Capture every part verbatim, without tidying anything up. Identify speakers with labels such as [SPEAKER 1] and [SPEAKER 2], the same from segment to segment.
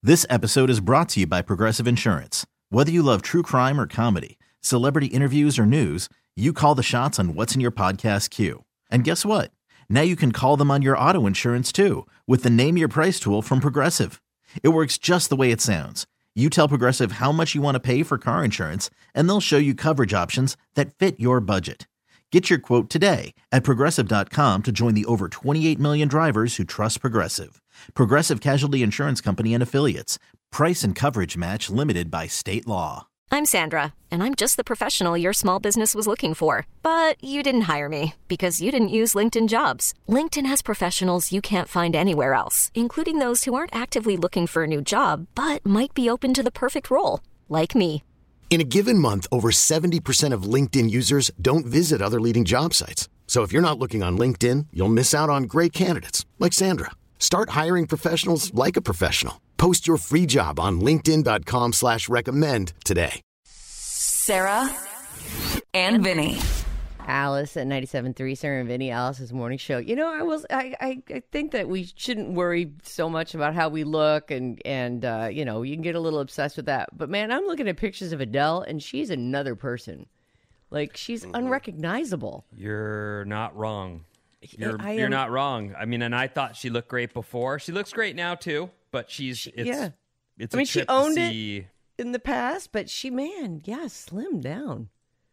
[SPEAKER 1] This episode is brought to you by Progressive Insurance. Whether you love true crime or comedy, celebrity interviews or news, you call the shots on what's in your podcast queue. And guess what? Now you can call them on your auto insurance too with the Name Your Price tool from Progressive. It works just the way it sounds. You tell Progressive how much you want to pay for car insurance, and they'll show you coverage options that fit your budget. Get your quote today at Progressive dot com to join the over twenty-eight million drivers who trust Progressive. Progressive Casualty Insurance Company and Affiliates. Price and coverage match limited by state law.
[SPEAKER 2] I'm Sandra, and I'm just the professional your small business was looking for. But you didn't hire me because you didn't use LinkedIn Jobs. LinkedIn has professionals you can't find anywhere else, including those who aren't actively looking for a new job, but might be open to the perfect role, like me.
[SPEAKER 3] In a given month, over seventy percent of LinkedIn users don't visit other leading job sites. So if you're not looking on LinkedIn, you'll miss out on great candidates like Sandra. Start hiring professionals like a professional. Post your free job on linkedin dot com slash recommend today.
[SPEAKER 4] Sarah and Vinny.
[SPEAKER 5] Alice at ninety-seven point three, Sarah and Vinny, Alice's morning show. You know, I was I, I, I think that we shouldn't worry so much about how we look and, and uh, you know, you can get a little obsessed with that. But, man, I'm looking at pictures of Adele, and she's another person. Like, she's mm-hmm. unrecognizable.
[SPEAKER 6] You're not wrong. You're,
[SPEAKER 5] I am,
[SPEAKER 6] you're not wrong. I mean, and I thought she looked great before. She looks great now, too. But she's,
[SPEAKER 5] she,
[SPEAKER 6] it's,
[SPEAKER 5] yeah.
[SPEAKER 6] it's
[SPEAKER 5] I mean,
[SPEAKER 6] a trip
[SPEAKER 5] she owned
[SPEAKER 6] to see...
[SPEAKER 5] it in the past, but she, man, yeah, slimmed down.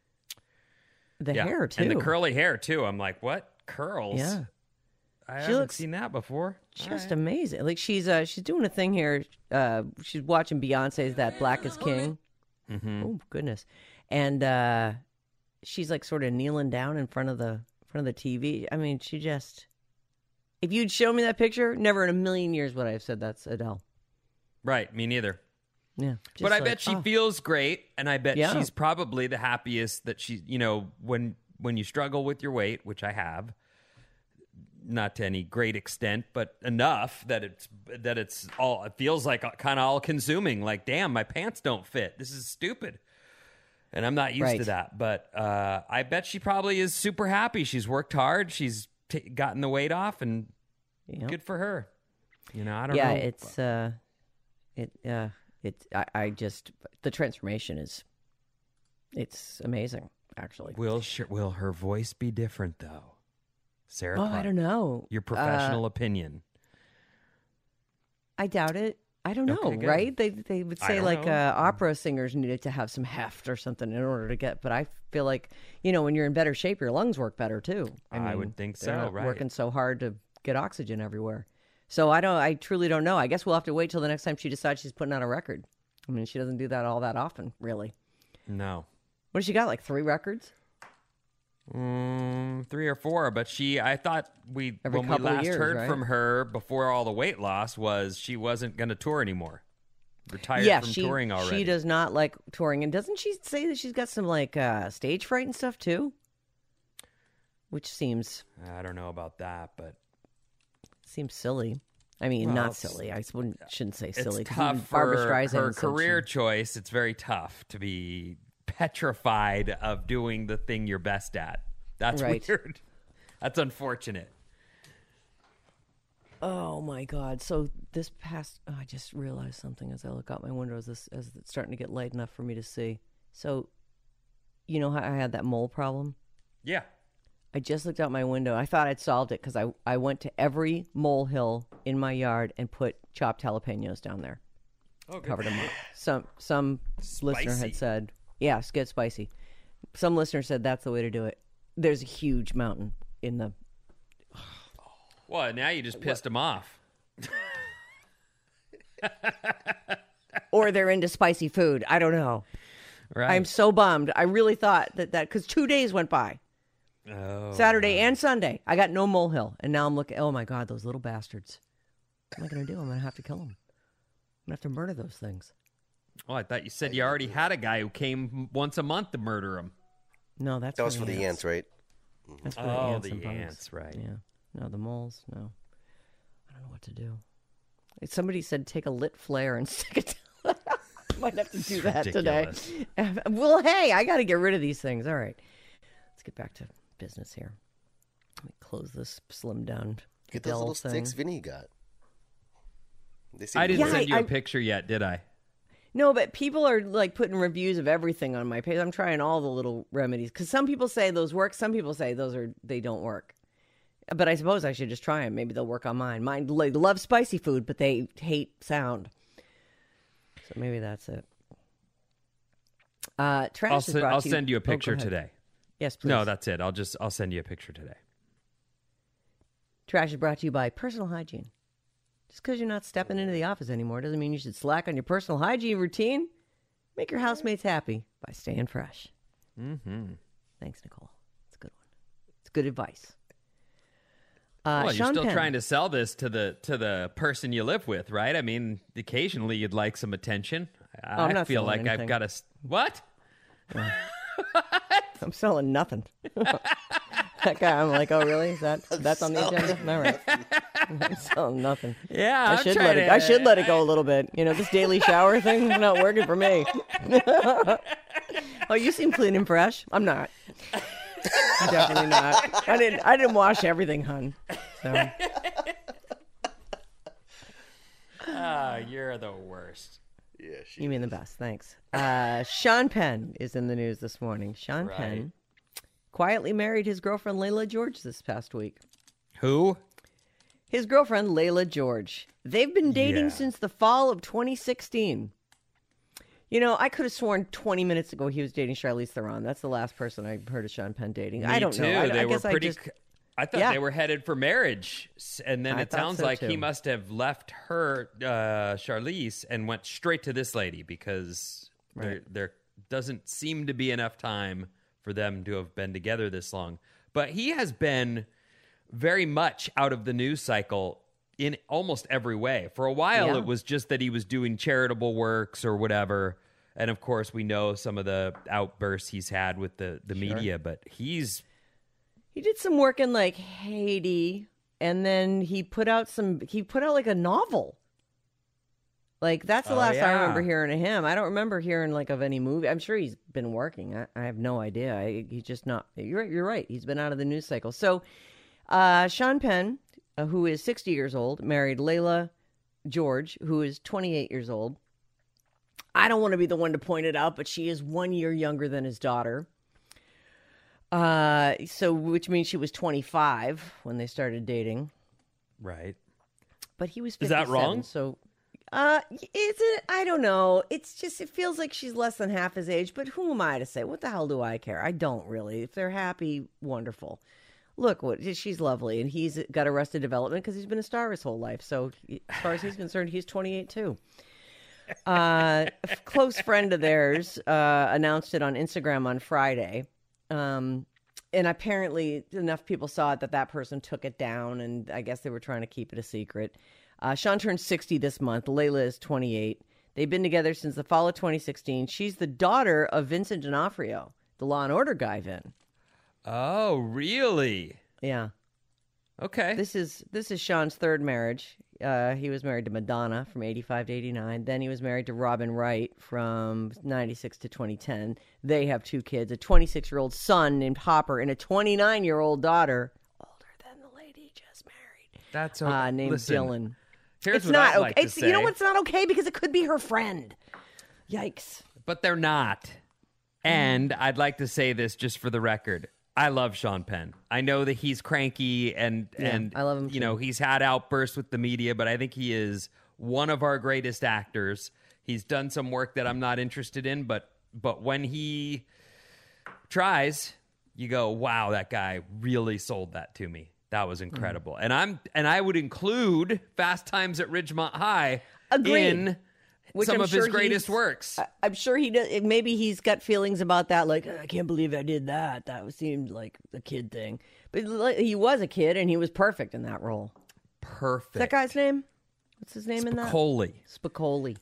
[SPEAKER 5] The
[SPEAKER 6] yeah.
[SPEAKER 5] hair, too.
[SPEAKER 6] And the curly hair, too. I'm like, what? Curls?
[SPEAKER 5] Yeah.
[SPEAKER 6] I
[SPEAKER 5] she
[SPEAKER 6] haven't
[SPEAKER 5] looks
[SPEAKER 6] seen that before.
[SPEAKER 5] Just
[SPEAKER 6] right.
[SPEAKER 5] amazing. Like, she's uh, she's doing a thing here. Uh, she's watching Beyonce's That Black is King.
[SPEAKER 6] Mm-hmm.
[SPEAKER 5] Oh, goodness. And uh, she's, like, sort of kneeling down in front of the front of the T V. I mean, she just... If you'd show me that picture, never in a million years would I have said that's Adele.
[SPEAKER 6] Right, me neither.
[SPEAKER 5] Yeah.
[SPEAKER 6] But I
[SPEAKER 5] like,
[SPEAKER 6] bet she
[SPEAKER 5] oh.
[SPEAKER 6] feels great, and I bet
[SPEAKER 5] Yeah.
[SPEAKER 6] she's probably the happiest that she, you know, when when you struggle with your weight, which I have, not to any great extent, but enough that it's that it's all, it feels like kind of all consuming. Like, damn, my pants don't fit. This is stupid. And I'm not used
[SPEAKER 5] right.
[SPEAKER 6] to that. But uh, I bet she probably is super happy. She's worked hard. She's t- gotten the weight off, and yep. good for her. You know, I don't
[SPEAKER 5] yeah,
[SPEAKER 6] know.
[SPEAKER 5] Yeah, it's, uh, it, uh, it, I, I just, the transformation is, it's amazing, actually.
[SPEAKER 6] Will, sh- will her voice be different, though? Sarah
[SPEAKER 5] Oh,
[SPEAKER 6] Clark,
[SPEAKER 5] I don't know.
[SPEAKER 6] Your professional
[SPEAKER 5] uh,
[SPEAKER 6] opinion.
[SPEAKER 5] I doubt it. I don't know,
[SPEAKER 6] okay,
[SPEAKER 5] right? They they would say like uh, opera singers needed to have some heft or something in order to get, but I feel like, you know, when you're in better shape, your lungs work better too. I,
[SPEAKER 6] I
[SPEAKER 5] mean,
[SPEAKER 6] would think
[SPEAKER 5] they're
[SPEAKER 6] so,
[SPEAKER 5] not
[SPEAKER 6] right.
[SPEAKER 5] working so hard to get oxygen everywhere. So I don't, I truly don't know. I guess we'll have to wait till the next time she decides she's putting out a record. I mean, she doesn't do that all that often, really.
[SPEAKER 6] No.
[SPEAKER 5] What has she got, like three records?
[SPEAKER 6] Mm, three or four, but she, I thought we,
[SPEAKER 5] Every
[SPEAKER 6] when we
[SPEAKER 5] couple of
[SPEAKER 6] last
[SPEAKER 5] years,
[SPEAKER 6] heard
[SPEAKER 5] right?
[SPEAKER 6] from her before all the weight loss was she wasn't going to tour anymore. Retired
[SPEAKER 5] yeah,
[SPEAKER 6] from
[SPEAKER 5] she,
[SPEAKER 6] touring already.
[SPEAKER 5] she does not like touring. And doesn't she say that she's got some like uh, stage fright and stuff too? Which seems...
[SPEAKER 6] I don't know about that, but...
[SPEAKER 5] Seems silly. I mean,
[SPEAKER 6] Well,
[SPEAKER 5] not silly. I wouldn't, shouldn't say silly.
[SPEAKER 6] It's
[SPEAKER 5] 'cause
[SPEAKER 6] tough
[SPEAKER 5] even
[SPEAKER 6] for
[SPEAKER 5] Barbra Streisand
[SPEAKER 6] her
[SPEAKER 5] said
[SPEAKER 6] career
[SPEAKER 5] she-
[SPEAKER 6] choice. It's very tough to be petrified of doing the thing you're best at. That's
[SPEAKER 5] Right.
[SPEAKER 6] weird. That's unfortunate.
[SPEAKER 5] Oh my God! So this past, oh, I just realized something as I look out my window as this as it's starting to get light enough for me to see. So, you know how I had that mole problem?
[SPEAKER 6] Yeah.
[SPEAKER 5] I just looked out my window. I thought I'd solved it because I I went to every molehill in my yard and put chopped jalapenos down there.
[SPEAKER 6] Oh, good.
[SPEAKER 5] Covered them up. Some some listener
[SPEAKER 6] Spicy.
[SPEAKER 5] had said, "Yeah, it's get spicy." Some listener said that's the way to do it. There's a huge mountain in the.
[SPEAKER 6] Well, now you just pissed him off.
[SPEAKER 5] Or they're into spicy food. I don't know.
[SPEAKER 6] Right.
[SPEAKER 5] I'm so bummed. I really thought that that because two days went by,
[SPEAKER 6] oh,
[SPEAKER 5] Saturday and Sunday. I got no molehill, and now I'm looking. Oh my God, those little bastards! What am I going to do? I'm going to have to kill them. I'm going to have to murder those things.
[SPEAKER 6] Oh, I thought you said you already had a guy who came once a month to murder him.
[SPEAKER 5] No, that's
[SPEAKER 7] That was for the ants, right?
[SPEAKER 5] That's for
[SPEAKER 6] Oh,
[SPEAKER 5] the ants.
[SPEAKER 6] the
[SPEAKER 5] and bugs.
[SPEAKER 6] ants, right.
[SPEAKER 5] Yeah. No, the moles. No. I don't know what to do. Somebody said take a lit flare and stick it down. Might have to do that
[SPEAKER 6] ridiculous.
[SPEAKER 5] today. Well, hey, I got to get rid of these things. All right. Let's get back to business here. Let me close this slim down
[SPEAKER 7] Get those
[SPEAKER 5] Adele
[SPEAKER 7] little
[SPEAKER 5] thing.
[SPEAKER 7] sticks Vinny got. They seem
[SPEAKER 6] I
[SPEAKER 7] to
[SPEAKER 6] didn't
[SPEAKER 7] work.
[SPEAKER 6] send you
[SPEAKER 5] I-
[SPEAKER 6] a picture yet, did I?
[SPEAKER 5] No, but people are like putting reviews of everything on my page. I'm trying all the little remedies because some people say those work. Some people say those are they don't work. But I suppose I should just try them. Maybe they'll work on mine. Mine they love spicy food, but they hate sound. So maybe that's it. Uh, trash
[SPEAKER 6] I'll,
[SPEAKER 5] is
[SPEAKER 6] se-
[SPEAKER 5] brought
[SPEAKER 6] I'll
[SPEAKER 5] to you-
[SPEAKER 6] send you a
[SPEAKER 5] Oh, go
[SPEAKER 6] picture
[SPEAKER 5] ahead.
[SPEAKER 6] today.
[SPEAKER 5] Yes, please.
[SPEAKER 6] No, that's it. I'll just I'll send you a picture today.
[SPEAKER 5] Trash is brought to you by Personal Hygiene. Just because you're not stepping into the office anymore doesn't mean you should slack on your personal hygiene routine. Make your housemates happy by staying fresh.
[SPEAKER 6] Mm-hmm.
[SPEAKER 5] Thanks, Nicole. It's a good one. It's good advice. Uh,
[SPEAKER 6] well, you're
[SPEAKER 5] Sean
[SPEAKER 6] still
[SPEAKER 5] Penn.
[SPEAKER 6] trying to sell this to the to the person you live with, right? I mean, occasionally you'd like some attention. I
[SPEAKER 5] Oh, I'm not
[SPEAKER 6] feel
[SPEAKER 5] selling
[SPEAKER 6] like I've
[SPEAKER 5] anything.
[SPEAKER 6] got to. What?
[SPEAKER 5] I'm selling nothing. That guy, I'm like, oh, really? Is that that's on the agenda? All right. I'm selling nothing.
[SPEAKER 6] Yeah,
[SPEAKER 5] I
[SPEAKER 6] I'm
[SPEAKER 5] should
[SPEAKER 6] trying
[SPEAKER 5] let it.
[SPEAKER 6] to-
[SPEAKER 5] I should let it go a little bit. You know, this daily shower thing not working for me. Oh, you seem clean and fresh. I'm not. I'm definitely not. I didn't. I didn't wash everything, hun. So
[SPEAKER 6] Ah, you're the worst.
[SPEAKER 7] Yeah, she
[SPEAKER 5] you mean the best. Thanks. Uh, Sean Penn is in the news this morning. Sean
[SPEAKER 6] Right.
[SPEAKER 5] Penn quietly married his girlfriend Layla George this past week.
[SPEAKER 6] Who?
[SPEAKER 5] His girlfriend, Layla George. They've been dating
[SPEAKER 6] Yeah.
[SPEAKER 5] since the fall of twenty sixteen. You know, I could have sworn twenty minutes ago he was dating Charlize Theron. That's the last person I heard of Sean Penn dating.
[SPEAKER 6] Me
[SPEAKER 5] I don't
[SPEAKER 6] too.
[SPEAKER 5] know. I,
[SPEAKER 6] they
[SPEAKER 5] I
[SPEAKER 6] were
[SPEAKER 5] guess
[SPEAKER 6] pretty.
[SPEAKER 5] I just...
[SPEAKER 6] c- I thought
[SPEAKER 5] Yeah.
[SPEAKER 6] they were headed for marriage, S- and then
[SPEAKER 5] I
[SPEAKER 6] it
[SPEAKER 5] thought
[SPEAKER 6] sounds
[SPEAKER 5] so,
[SPEAKER 6] like he
[SPEAKER 5] too.
[SPEAKER 6] must have left her, uh, Charlize, and went straight to this lady because there there doesn't seem to be enough time for them to have been together this long. But he has been very much out of the news cycle in almost every way. For a while,
[SPEAKER 5] Yeah.
[SPEAKER 6] it was just that he was doing charitable works or whatever. And of course, we know some of the outbursts he's had with the, the media, but he's
[SPEAKER 5] He did some work in like Haiti, and then he put out some. He put out like a novel. Like that's the
[SPEAKER 6] Oh,
[SPEAKER 5] last I
[SPEAKER 6] yeah.
[SPEAKER 5] remember hearing of him. I don't remember hearing like of any movie. I'm sure he's been working. I, I have no idea. I, he's just not. You're right. You're right. He's been out of the news cycle. So, uh, Sean Penn, uh, who is sixty years old, married Layla George, who is twenty-eight years old. I don't want to be the one to point it out, but she is one year younger than his daughter. Uh, so which means she was twenty-five when they started dating,
[SPEAKER 6] right.
[SPEAKER 5] but he was
[SPEAKER 6] Is that
[SPEAKER 5] fifty-seven,
[SPEAKER 6] wrong?
[SPEAKER 5] So, uh, is it? I don't know. It's just it feels like she's less than half his age. But who am I to say? What the hell do I care? I don't really. If they're happy, wonderful. Look, what she's lovely, and he's got Arrested Development because he's been a star his whole life. So as far as he's concerned, he's twenty-eight too. Uh, a close friend of theirs uh, announced it on Instagram on Friday. Um, and apparently enough people saw it that that person took it down, and I guess they were trying to keep it a secret. Uh, Sean turned sixty this month. Layla is twenty-eight. They've been together since the fall of twenty sixteen. She's the daughter of Vincent D'Onofrio, the Law and Order guy, Vin.
[SPEAKER 6] Oh, really?
[SPEAKER 5] Yeah.
[SPEAKER 6] Okay.
[SPEAKER 5] This is this is Sean's third marriage. Uh, he was married to Madonna from eighty-five to eighty-nine. Then he was married to Robin Wright from ninety-six to twenty ten. They have two kids, a twenty-six-year-old son named Hopper and a twenty-nine-year-old daughter, older than the lady just married,
[SPEAKER 6] That's
[SPEAKER 5] uh,
[SPEAKER 6] okay.
[SPEAKER 5] named
[SPEAKER 6] Listen,
[SPEAKER 5] Dylan.
[SPEAKER 6] Here's
[SPEAKER 5] It's
[SPEAKER 6] what
[SPEAKER 5] not
[SPEAKER 6] I'd like
[SPEAKER 5] okay.
[SPEAKER 6] to
[SPEAKER 5] It's,
[SPEAKER 6] say,
[SPEAKER 5] you know what's not okay? Because it could be her friend. Yikes.
[SPEAKER 6] but they're not. And I'd like to say this just for the record. I love Sean Penn. I know that he's cranky and
[SPEAKER 5] Yeah,
[SPEAKER 6] and
[SPEAKER 5] I love him
[SPEAKER 6] you
[SPEAKER 5] too.
[SPEAKER 6] know, he's had outbursts with the media, but I think he is one of our greatest actors. He's done some work that I'm not interested in, but but when he tries, you go, "Wow, that guy really sold that to me. That was incredible." And I'm and I would include Fast Times at Ridgemont High
[SPEAKER 5] Agreed.
[SPEAKER 6] in
[SPEAKER 5] Which
[SPEAKER 6] some
[SPEAKER 5] I'm
[SPEAKER 6] of
[SPEAKER 5] sure
[SPEAKER 6] his greatest
[SPEAKER 5] he's-
[SPEAKER 6] works.
[SPEAKER 5] I- I'm sure he does. Maybe he's got feelings about that. Like, I can't believe I did that. That seemed like a kid thing. But like, he was a kid, and he was perfect in that role.
[SPEAKER 6] Perfect.
[SPEAKER 5] What's that guy's name? What's his name in that?
[SPEAKER 6] Spicoli.
[SPEAKER 5] Spicoli.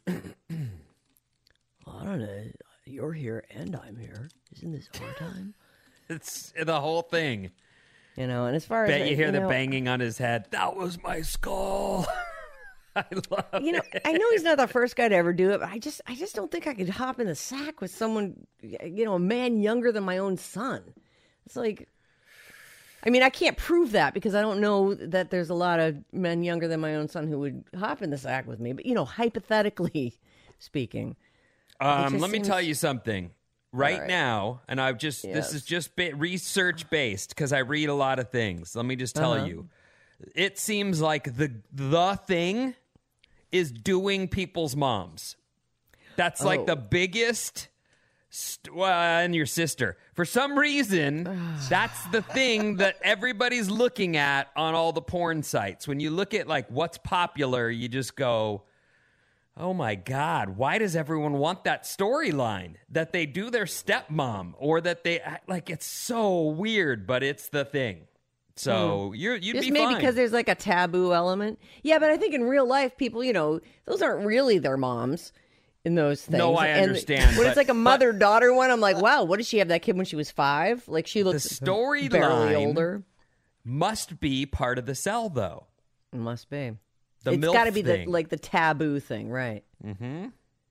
[SPEAKER 5] I don't know. You're here, and I'm here. Isn't this our time?
[SPEAKER 6] It's the whole thing.
[SPEAKER 5] You know, and as far as
[SPEAKER 6] Bet you hear the
[SPEAKER 5] know,
[SPEAKER 6] banging on his head. That was my skull. I love
[SPEAKER 5] You know,
[SPEAKER 6] it.
[SPEAKER 5] I know he's not the first guy to ever do it, but I just, I just don't think I could hop in the sack with someone, you know, a man younger than my own son. It's like, I mean, I can't prove that because I don't know that there's a lot of men younger than my own son who would hop in the sack with me. But, you know, hypothetically speaking.
[SPEAKER 6] Um, let
[SPEAKER 5] seems...
[SPEAKER 6] me tell you something. Right,
[SPEAKER 5] right.
[SPEAKER 6] now, and I've just,
[SPEAKER 5] yes.
[SPEAKER 6] this is just ba- research based because I read a lot of things. Let me just tell
[SPEAKER 5] uh-huh.
[SPEAKER 6] you. It seems like the the thing is doing people's moms. That's oh. like the biggest... St- well, and your sister. For some reason, that's the thing that everybody's looking at on all the porn sites. When you look at like what's popular, you just go, oh my God, why does everyone want that storyline? That they do their stepmom or that they, like, it's so weird, but it's the thing. So hmm. you're, you'd
[SPEAKER 5] just
[SPEAKER 6] be
[SPEAKER 5] maybe
[SPEAKER 6] fine.
[SPEAKER 5] because there's like a taboo element. Yeah, but I think in real life, people, you know, those aren't really their moms. In those things.
[SPEAKER 6] No, I
[SPEAKER 5] and
[SPEAKER 6] understand.
[SPEAKER 5] When
[SPEAKER 6] but,
[SPEAKER 5] it's like a mother-daughter one, I'm like, wow, what did she have that kid when she was five? Like, she looks
[SPEAKER 6] the story
[SPEAKER 5] barely older.
[SPEAKER 6] Must be part of the sell, though.
[SPEAKER 5] It must be.
[SPEAKER 6] The
[SPEAKER 5] it's got to be the like the taboo thing, right?
[SPEAKER 6] Mm-hmm.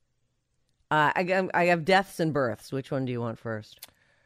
[SPEAKER 5] Uh, I, I have deaths and births. Which one do you want first?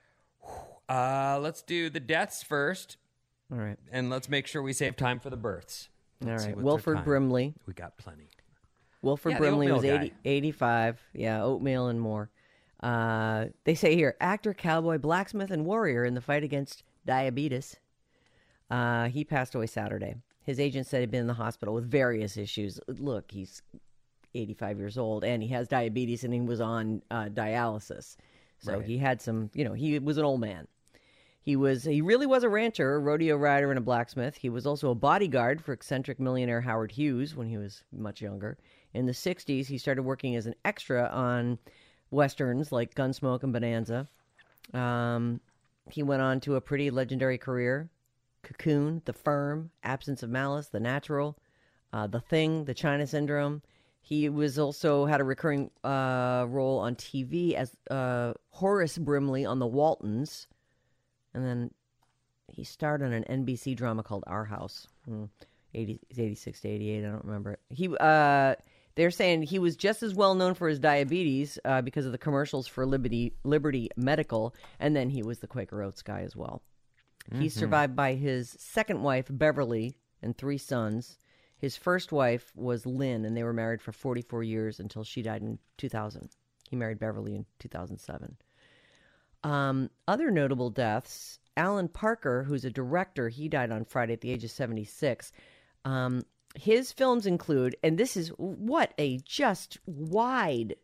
[SPEAKER 6] Uh, let's do the deaths first.
[SPEAKER 5] All right.
[SPEAKER 6] And let's make sure we save time for the births. Let's
[SPEAKER 5] All right. Wilford Brimley.
[SPEAKER 6] We got plenty.
[SPEAKER 5] Wilford
[SPEAKER 6] yeah,
[SPEAKER 5] Brimley was
[SPEAKER 6] guy.
[SPEAKER 5] eighty, eighty-five. Yeah, oatmeal and more. Uh, they say here, actor, cowboy, blacksmith, and warrior in the fight against diabetes. Uh, he passed away Saturday. His agent said he'd been in the hospital with various issues. Look, he's eighty-five years old, and he has diabetes, and he was on uh, dialysis. So
[SPEAKER 6] right.
[SPEAKER 5] he had some, you know, he was an old man. He was, he really was a rancher, a rodeo rider, and a blacksmith. He was also a bodyguard for eccentric millionaire Howard Hughes when he was much younger. In the sixties, he started working as an extra on westerns like Gunsmoke and Bonanza. Um, he went on to a pretty legendary career. Cocoon, The Firm, Absence of Malice, The Natural, uh, The Thing, The China Syndrome. He was also had a recurring uh, role on T V as uh, Horace Brimley on The Waltons. And then he starred on an N B C drama called Our House. Hmm. eighty, eighty-six to eighty-eight, I don't remember. He, uh, they're saying he was just as well known for his diabetes uh, because of the commercials for Liberty, Liberty Medical, and then he was the Quaker Oats guy as well. Mm-hmm. He's survived by his second wife, Beverly, and three sons. His first wife was Lynn, and they were married for forty-four years until she died in two thousand. He married Beverly in two thousand seven. Um, other notable deaths, Alan Parker, who's a director, he died on Friday at the age of seventy-six. Um, his films include, and this is what a just wide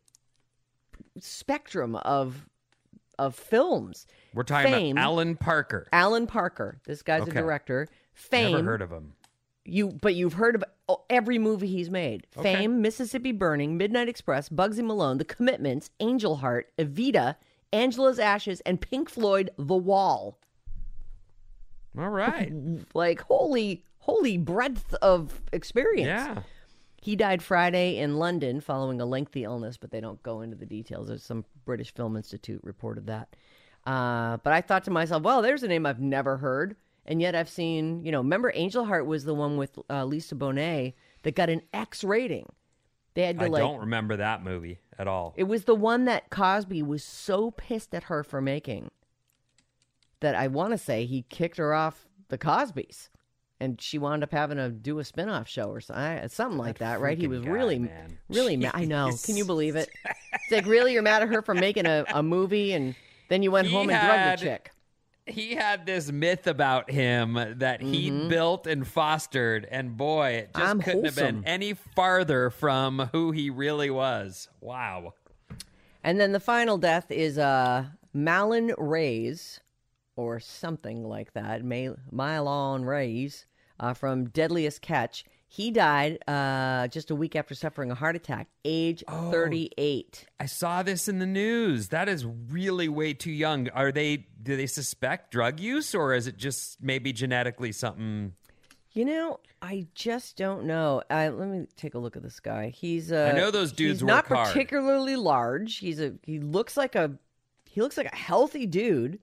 [SPEAKER 5] spectrum of of films.
[SPEAKER 6] We're talking
[SPEAKER 5] Fame,
[SPEAKER 6] about Alan Parker.
[SPEAKER 5] Alan Parker. This guy's
[SPEAKER 6] okay.
[SPEAKER 5] a director. Fame.
[SPEAKER 6] Never heard of him.
[SPEAKER 5] You, but you've heard of oh, every movie he's made.
[SPEAKER 6] Okay.
[SPEAKER 5] Fame, Mississippi Burning, Midnight Express, Bugsy Malone, The Commitments, Angel Heart, Evita, Angela's Ashes, and Pink Floyd, The Wall.
[SPEAKER 6] All right.
[SPEAKER 5] Like, holy, holy breadth of experience.
[SPEAKER 6] Yeah.
[SPEAKER 5] He died Friday in London following a lengthy illness, but they don't go into the details. There's some British Film Institute reported that. Uh, but I thought to myself, well, there's a name I've never heard. And yet I've seen, you know, remember Angel Heart was the one with uh, Lisa Bonet that got an X rating. They had to
[SPEAKER 6] I
[SPEAKER 5] like,
[SPEAKER 6] don't remember that movie at all.
[SPEAKER 5] It was the one that Cosby was so pissed at her for making that I want to say he kicked her off the Cosbys. And she wound up having to do a spinoff show or something, something like that, that right? He was
[SPEAKER 6] guy,
[SPEAKER 5] really,
[SPEAKER 6] man.
[SPEAKER 5] really mad. I know. Can you believe it? It's like, really? You're mad at her for making a, a movie and then you went
[SPEAKER 6] he
[SPEAKER 5] home and
[SPEAKER 6] had,
[SPEAKER 5] drugged the chick.
[SPEAKER 6] He had this myth about him that he
[SPEAKER 5] Mm-hmm.
[SPEAKER 6] built and fostered, and boy, it just
[SPEAKER 5] I'm
[SPEAKER 6] couldn't
[SPEAKER 5] wholesome.
[SPEAKER 6] have been any farther from who he really was. Wow.
[SPEAKER 5] And then the final death is uh, Malin Reyes, or something like that, May- Mylon Reyes, uh, from Deadliest Catch. He died uh, just a week after suffering a heart attack, age
[SPEAKER 6] Oh.
[SPEAKER 5] thirty-eight.
[SPEAKER 6] I saw this in the news. That is really way too young. Are they? Do they suspect drug use, or is it just maybe genetically something?
[SPEAKER 5] You know, I just don't know. Uh, let me take a look at this guy. He's uh,
[SPEAKER 6] I know those dudes
[SPEAKER 5] he's
[SPEAKER 6] work
[SPEAKER 5] not
[SPEAKER 6] hard.
[SPEAKER 5] particularly large. He's a he looks like a he looks like a healthy dude.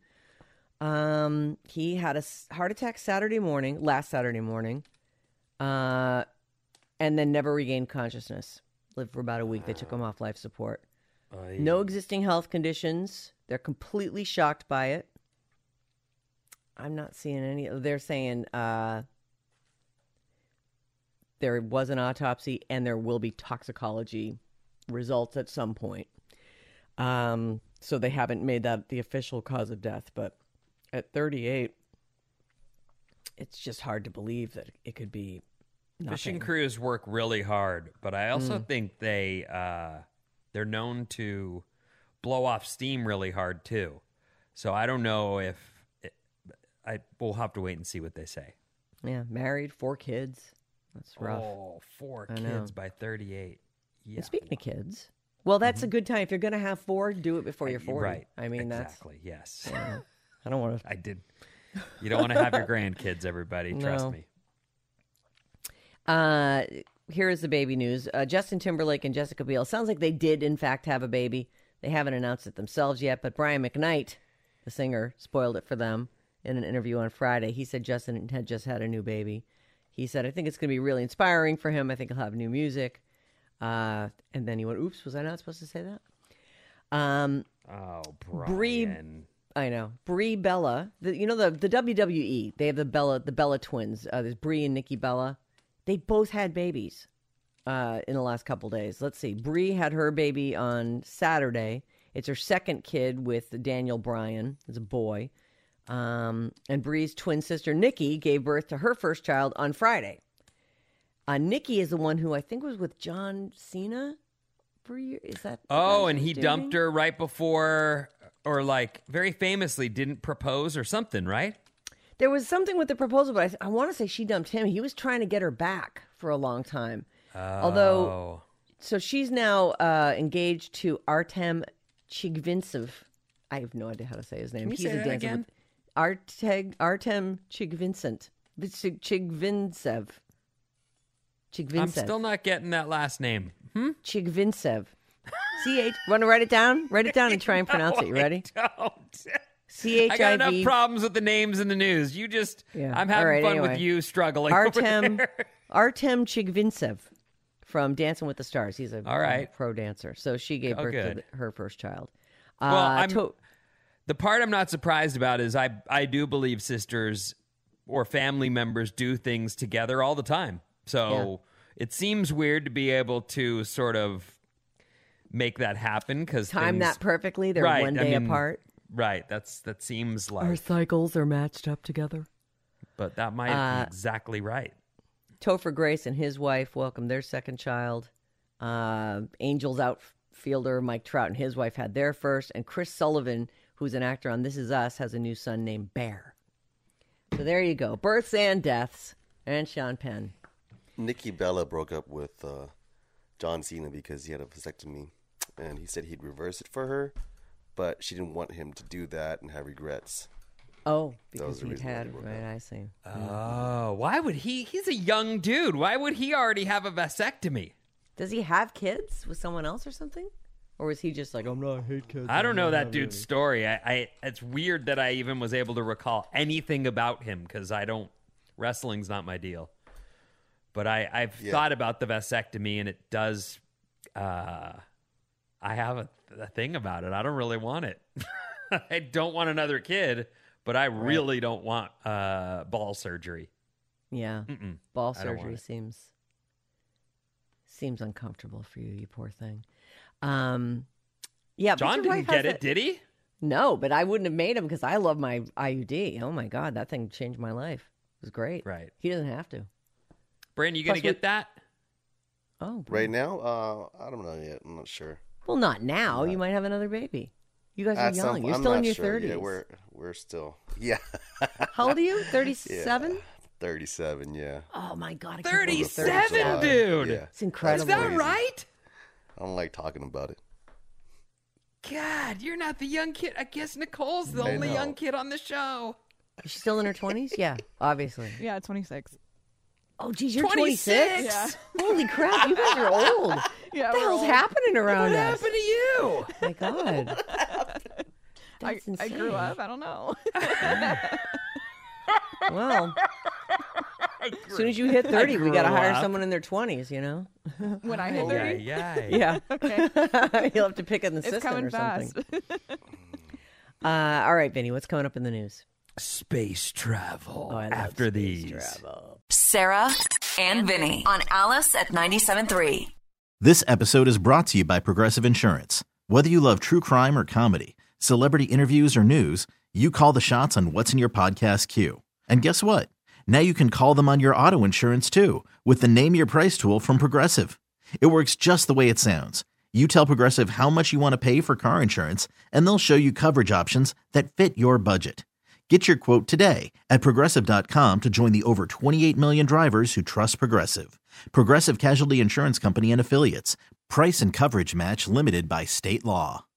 [SPEAKER 5] Um, he had a s- heart attack Saturday morning, last Saturday morning, uh, and then never regained consciousness. Lived for about a week. They took him off life support.
[SPEAKER 6] Aye.
[SPEAKER 5] No existing health conditions. They're completely shocked by it. I'm not seeing any. They're saying uh, there was an autopsy and there will be toxicology results at some point. Um, so they haven't made that the official cause of death, but at thirty-eight, it's just hard to believe that it could be nothing.
[SPEAKER 6] Fishing crews work really hard, but I also
[SPEAKER 5] Mm.
[SPEAKER 6] think they uh, they're known to blow off steam really hard too. So I don't know if it, I we'll have to wait and see what they say.
[SPEAKER 5] Yeah, married, four kids. That's rough.
[SPEAKER 6] Oh, four
[SPEAKER 5] I
[SPEAKER 6] kids
[SPEAKER 5] know.
[SPEAKER 6] by thirty-eight. Yeah.
[SPEAKER 5] And speaking of kids, well, that's a good time. If you're going to have four, do it before you're forty.
[SPEAKER 6] Right.
[SPEAKER 5] I mean,
[SPEAKER 6] exactly. Yes.
[SPEAKER 5] that's. I don't want to.
[SPEAKER 6] I did. You don't want to have your grandkids, everybody. Trust
[SPEAKER 5] No.
[SPEAKER 6] me.
[SPEAKER 5] Uh, here is the baby news. Uh, Justin Timberlake and Jessica Biel. Sounds like they did, in fact, have a baby. They haven't announced it themselves yet, but Brian McKnight, the singer, spoiled it for them in an interview on Friday. He said Justin had just had a new baby. He said, I think it's going to be really inspiring for him. I think he'll have new music. Uh, and then he went, oops, was I not supposed to say that? Um,
[SPEAKER 6] Oh,
[SPEAKER 5] Brie-
[SPEAKER 6] Brian.
[SPEAKER 5] I know. Brie Bella, the, you know, the, the W W E, they have the Bella, the Bella twins. Uh, there's Brie and Nikki Bella. They both had babies uh, in the last couple days. Let's see. Brie had her baby on Saturday. It's her second kid with Daniel Bryan. It's a boy. Um, and Brie's twin sister, Nikki, gave birth to her first child on Friday. Uh, Nikki is the one who I think was with John Cena for a year. Is that? the
[SPEAKER 6] Oh,
[SPEAKER 5] guy
[SPEAKER 6] and
[SPEAKER 5] she's
[SPEAKER 6] he
[SPEAKER 5] dating?
[SPEAKER 6] dumped her right before, or like very famously didn't propose or something, right?
[SPEAKER 5] There was something with the proposal, but I, I want to say she dumped him. He was trying to get her back for a long time. Although,
[SPEAKER 6] Oh.
[SPEAKER 5] so she's now uh, engaged to Artem Chigvintsev. I have no idea how to say his name.
[SPEAKER 6] Can you
[SPEAKER 5] He's
[SPEAKER 6] say
[SPEAKER 5] a
[SPEAKER 6] that
[SPEAKER 5] dancer
[SPEAKER 6] again?
[SPEAKER 5] with Arteg, Artem Chigvinsent. Chig- Chigvintsev. Chigvintsev.
[SPEAKER 6] I'm still not getting that last name. Hmm?
[SPEAKER 5] Chigvintsev. C H. Want to write it down? Write it down and try and pronounce it. You ready?
[SPEAKER 6] Don't.
[SPEAKER 5] C H
[SPEAKER 6] I got
[SPEAKER 5] I
[SPEAKER 6] enough
[SPEAKER 5] V.
[SPEAKER 6] problems with the names in the news. You just,
[SPEAKER 5] Yeah.
[SPEAKER 6] I'm
[SPEAKER 5] All
[SPEAKER 6] having
[SPEAKER 5] right,
[SPEAKER 6] fun with
[SPEAKER 5] anyway.
[SPEAKER 6] you struggling. over
[SPEAKER 5] Artem
[SPEAKER 6] there.
[SPEAKER 5] Artem Chigvintsev from Dancing with the Stars. He's a,
[SPEAKER 6] All right.
[SPEAKER 5] a pro dancer. So she gave
[SPEAKER 6] Oh,
[SPEAKER 5] birth to
[SPEAKER 6] good.
[SPEAKER 5] the, her first child.
[SPEAKER 6] Well,
[SPEAKER 5] Uh,
[SPEAKER 6] I'm,
[SPEAKER 5] to-
[SPEAKER 6] the part I'm not surprised about is I, I do believe sisters or family members do things together all the time. So it seems weird to be able to sort of make that happen because
[SPEAKER 5] time that perfectly. They're
[SPEAKER 6] Right,
[SPEAKER 5] one
[SPEAKER 6] I
[SPEAKER 5] day
[SPEAKER 6] mean,
[SPEAKER 5] apart.
[SPEAKER 6] Right. That's that seems like,
[SPEAKER 5] Our cycles are matched up together.
[SPEAKER 6] but that might
[SPEAKER 5] Uh,
[SPEAKER 6] be exactly right.
[SPEAKER 5] Topher Grace and his wife welcomed their second child. Uh, Angels outfielder Mike Trout and his wife had their first. And Chris Sullivan, who's an actor on This Is Us, has a new son named Bear. So there you go. Births and deaths. And Sean Penn.
[SPEAKER 7] Nikki Bella broke up with uh, John Cena because he had a vasectomy, and he said he'd reverse it for her, but she didn't want him to do that and have regrets.
[SPEAKER 5] Oh,
[SPEAKER 7] was
[SPEAKER 5] because
[SPEAKER 7] the
[SPEAKER 5] he'd
[SPEAKER 7] reason why
[SPEAKER 5] had,
[SPEAKER 7] they broke
[SPEAKER 5] right,
[SPEAKER 7] up.
[SPEAKER 5] I see.
[SPEAKER 6] Oh, why would he? He's a young dude. Why would he already have a vasectomy?
[SPEAKER 5] Does he have kids with someone else or something? Or is he just like, I'm not, I hate kids.
[SPEAKER 6] I don't
[SPEAKER 5] I'm
[SPEAKER 6] know
[SPEAKER 5] not
[SPEAKER 6] that
[SPEAKER 5] having
[SPEAKER 6] dude's
[SPEAKER 5] any."
[SPEAKER 6] story. I, I it's weird that I even was able to recall anything about him because I don't wrestling's not my deal. But I I've
[SPEAKER 7] Yeah.
[SPEAKER 6] thought about the vasectomy and it does. Uh, I have a, a thing about it. I don't really want it. I don't want another kid, but I really don't want uh, ball surgery.
[SPEAKER 5] Yeah.
[SPEAKER 6] Mm-mm.
[SPEAKER 5] Ball
[SPEAKER 6] I don't want
[SPEAKER 5] surgery
[SPEAKER 6] it.
[SPEAKER 5] seems seems uncomfortable for you, you poor thing. Um, yeah, but
[SPEAKER 6] John
[SPEAKER 5] your wife
[SPEAKER 6] didn't
[SPEAKER 5] has
[SPEAKER 6] get it,
[SPEAKER 5] that-
[SPEAKER 6] did he?
[SPEAKER 5] No, but I wouldn't have made him because I love my I U D. Oh my God, that thing changed my life. It was great.
[SPEAKER 6] Right.
[SPEAKER 5] He doesn't have to.
[SPEAKER 6] Brandon, you gonna
[SPEAKER 5] Plus
[SPEAKER 6] get
[SPEAKER 5] we-
[SPEAKER 6] that?
[SPEAKER 5] Oh,
[SPEAKER 7] Right now, uh, I don't know yet. I'm not sure.
[SPEAKER 5] well, not now. You might have another baby. You guys are
[SPEAKER 7] At some
[SPEAKER 5] young.
[SPEAKER 7] po-
[SPEAKER 5] You're
[SPEAKER 7] I'm
[SPEAKER 5] still in
[SPEAKER 7] not
[SPEAKER 5] your
[SPEAKER 7] sure
[SPEAKER 5] thirties.
[SPEAKER 7] yet. We're we're still yeah.
[SPEAKER 5] How old are you? Thirty-seven.
[SPEAKER 7] thirty-seven. Yeah.
[SPEAKER 5] Oh my God, I can't believe you're
[SPEAKER 6] thirty-seven,
[SPEAKER 7] July.
[SPEAKER 6] dude.
[SPEAKER 7] Yeah.
[SPEAKER 5] It's incredible.
[SPEAKER 6] Is that
[SPEAKER 7] crazy.
[SPEAKER 6] right?
[SPEAKER 7] I don't like talking about it.
[SPEAKER 6] God, you're not the young kid. I guess Nicole's the
[SPEAKER 7] I
[SPEAKER 6] only
[SPEAKER 7] know.
[SPEAKER 6] young kid on the show.
[SPEAKER 5] Is she still in her twenties? Yeah, obviously.
[SPEAKER 8] Yeah, twenty-six.
[SPEAKER 5] Oh, geez, you're
[SPEAKER 6] twenty-six?
[SPEAKER 5] twenty-six.
[SPEAKER 8] Yeah.
[SPEAKER 5] Holy crap, you guys are old.
[SPEAKER 8] Yeah,
[SPEAKER 5] What the
[SPEAKER 8] we're
[SPEAKER 5] hell's
[SPEAKER 8] old.
[SPEAKER 5] happening around
[SPEAKER 6] What
[SPEAKER 5] us?
[SPEAKER 6] happened to you?
[SPEAKER 5] My God.
[SPEAKER 8] I,
[SPEAKER 5] That's
[SPEAKER 8] I grew
[SPEAKER 5] insane.
[SPEAKER 8] up. I don't know.
[SPEAKER 5] Well, as soon as you hit thirty, we
[SPEAKER 6] grew
[SPEAKER 5] got to hire
[SPEAKER 6] up.
[SPEAKER 5] someone in their twenties, you know?
[SPEAKER 8] When I hit
[SPEAKER 6] Yeah,
[SPEAKER 8] thirty,
[SPEAKER 6] yeah.
[SPEAKER 5] Yeah.
[SPEAKER 8] okay,
[SPEAKER 5] You'll have to pick an
[SPEAKER 8] it's
[SPEAKER 5] assistant
[SPEAKER 8] coming
[SPEAKER 5] or something.
[SPEAKER 8] fast.
[SPEAKER 5] Uh, all right, Vinny, what's coming up in the news?
[SPEAKER 6] space travel
[SPEAKER 5] Oh, I love
[SPEAKER 6] after
[SPEAKER 5] space
[SPEAKER 6] these.
[SPEAKER 5] travel.
[SPEAKER 4] Sarah and Vinny on Alice at ninety-seven point three.
[SPEAKER 1] This episode is brought to you by Progressive Insurance. Whether you love true crime or comedy, celebrity interviews or news, you call the shots on what's in your podcast queue. And guess what? Now you can call them on your auto insurance too with the Name Your Price tool from Progressive. It works just the way it sounds. You tell Progressive how much you want to pay for car insurance, and they'll show you coverage options that fit your budget. Get your quote today at Progressive dot com to join the over twenty-eight million drivers who trust Progressive. Progressive Casualty Insurance Company and Affiliates. Price and coverage match limited by state law.